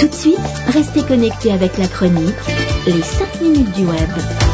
Tout de suite, restez connectés avec la chronique Les 5 minutes du web.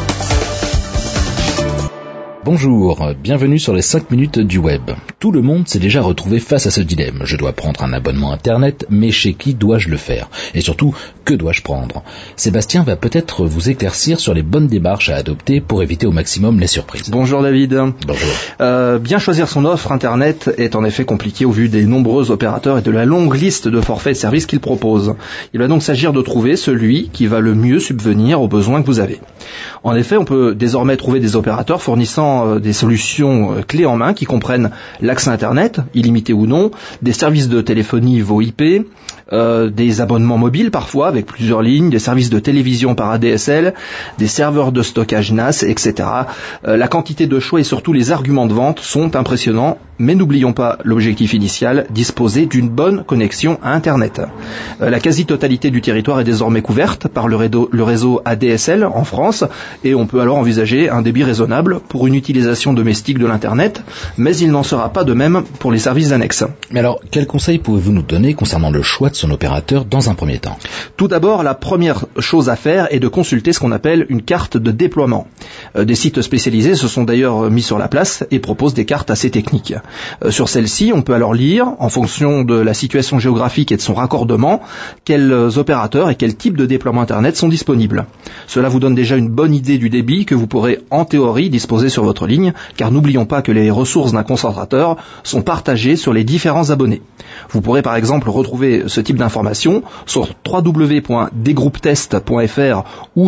Bonjour, bienvenue sur les 5 minutes du web. Tout le monde s'est déjà retrouvé face à ce dilemme. Je dois prendre un abonnement internet, mais chez qui dois-je le faire? Et surtout, que dois-je prendre? Sébastien va peut-être vous éclaircir sur les bonnes démarches à adopter pour éviter au maximum les surprises. Bonjour David. Bonjour. Bien choisir son offre internet est en effet compliqué au vu des nombreux opérateurs et de la longue liste de forfaits et services qu'ils proposent. Il va donc s'agir de trouver celui qui va le mieux subvenir aux besoins que vous avez. En effet, on peut désormais trouver des opérateurs fournissant des solutions clés en main qui comprennent l'accès Internet, illimité ou non, des services de téléphonie VoIP, des abonnements mobiles parfois avec plusieurs lignes, des services de télévision par ADSL, des serveurs de stockage NAS, etc. La quantité de choix et surtout les arguments de vente sont impressionnants, mais n'oublions pas l'objectif initial, disposer d'une bonne connexion à Internet. La quasi-totalité du territoire est désormais couverte par le réseau ADSL en France et on peut alors envisager un débit raisonnable pour une utilisation domestique de l'Internet, mais il n'en sera pas de même pour les services annexes. Mais alors, quels conseils pouvez-vous nous donner concernant le choix de son opérateur dans un premier temps? Tout d'abord, la première chose à faire est de consulter ce qu'on appelle une carte de déploiement. Des sites spécialisés se sont d'ailleurs mis sur la place et proposent des cartes assez techniques. Sur celle-ci, on peut alors lire, en fonction de la situation géographique et de son raccordement, quels opérateurs et quel type de déploiement Internet sont disponibles. Cela vous donne déjà une bonne idée du débit que vous pourrez en théorie disposer sur votre ligne, car n'oublions pas que les ressources d'un concentrateur sont partagées sur les différents abonnés. Vous pourrez par exemple retrouver ce type d'informations sur www.dgrouptest.fr ou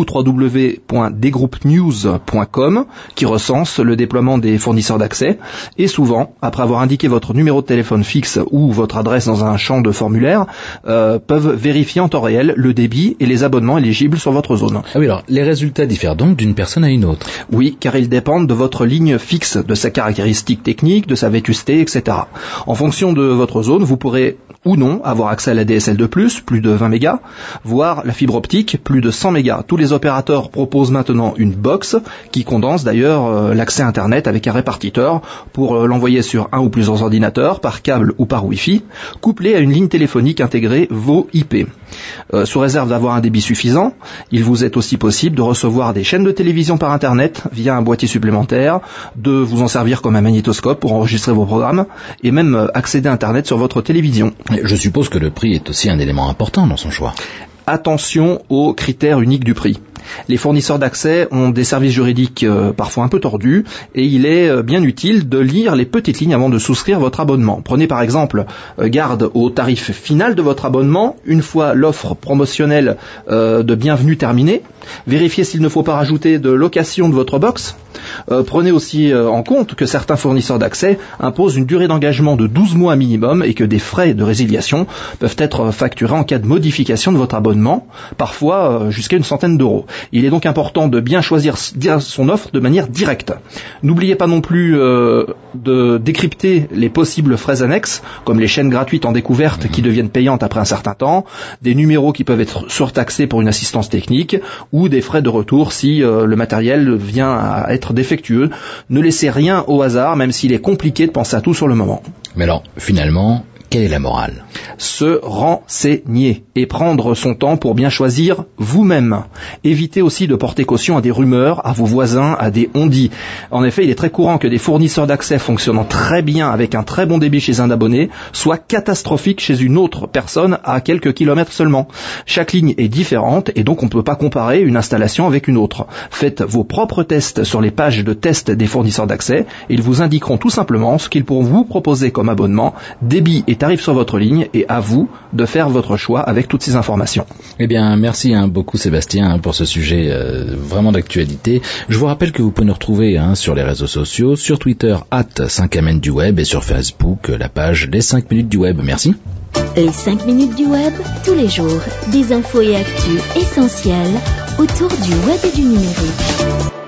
www.dgroupnews.com qui recense le déploiement des fournisseurs d'accès et souvent, après avoir indiqué votre numéro de téléphone fixe ou votre adresse dans un champ de formulaire, peuvent vérifier en temps réel le débit et les abonnements éligibles sur votre zone. Ah oui, alors les résultats diffèrent donc d'une personne à une autre. Oui, car ils dépendent de votre ligne fixe, de ses caractéristiques techniques, de sa vétusté, etc. En fonction de votre zone, vous pourrez ou non avoir accès à la DSL de plus de 20 mégas, voire la fibre optique, plus de 100 mégas. Tous les opérateurs proposent maintenant une box qui condense d'ailleurs l'accès Internet avec un répartiteur pour l'envoyer sur un ou plusieurs ordinateurs, par câble ou par Wi-Fi, couplé à une ligne téléphonique intégrée VoIP. Sous réserve d'avoir un débit suffisant, il vous est aussi possible de recevoir des chaînes de télévision par Internet via un boîtier supplémentaire, de vous en servir comme un magnétoscope pour enregistrer vos programmes et même accéder à Internet sur votre télévision. Je suppose que le prix est aussi un élément important dans son choix. Attention aux critères uniques du prix. Les fournisseurs d'accès ont des services juridiques parfois un peu tordus et il est bien utile de lire les petites lignes avant de souscrire votre abonnement. Prenez par exemple garde au tarif final de votre abonnement une fois l'offre promotionnelle de bienvenue terminée. Vérifiez s'il ne faut pas rajouter de location de votre box. Prenez aussi en compte que certains fournisseurs d'accès imposent une durée d'engagement de 12 mois minimum et que des frais de résiliation peuvent être facturés en cas de modification de votre abonnement, parfois jusqu'à une centaine d'euros. Il est donc important de bien choisir son offre de manière directe. N'oubliez pas non plus de décrypter les possibles frais annexes, comme les chaînes gratuites en découverte qui deviennent payantes après un certain temps, des numéros qui peuvent être surtaxés pour une assistance technique, ou des frais de retour si le matériel vient à être défectueux. Ne laissez rien au hasard, même s'il est compliqué de penser à tout sur le moment. Mais alors, finalement, quelle est la morale? Se renseigner et prendre son temps pour bien choisir vous-même. Évitez aussi de porter caution à des rumeurs, à vos voisins, à des on-dit. En effet, il est très courant que des fournisseurs d'accès fonctionnant très bien avec un très bon débit chez un abonné soient catastrophiques chez une autre personne à quelques kilomètres seulement. Chaque ligne est différente et donc on ne peut pas comparer une installation avec une autre. Faites vos propres tests sur les pages de test des fournisseurs d'accès et ils vous indiqueront tout simplement ce qu'ils pourront vous proposer comme abonnement, débit et tarif sur votre ligne et à vous de faire votre choix avec toutes ces informations. Eh bien, merci beaucoup Sébastien pour ce sujet vraiment d'actualité. Je vous rappelle que vous pouvez nous retrouver sur les réseaux sociaux, sur Twitter @5amène du web et sur Facebook la page Les 5 minutes du web. Merci. Les 5 minutes du web, tous les jours, des infos et actus essentielles autour du web et du numérique.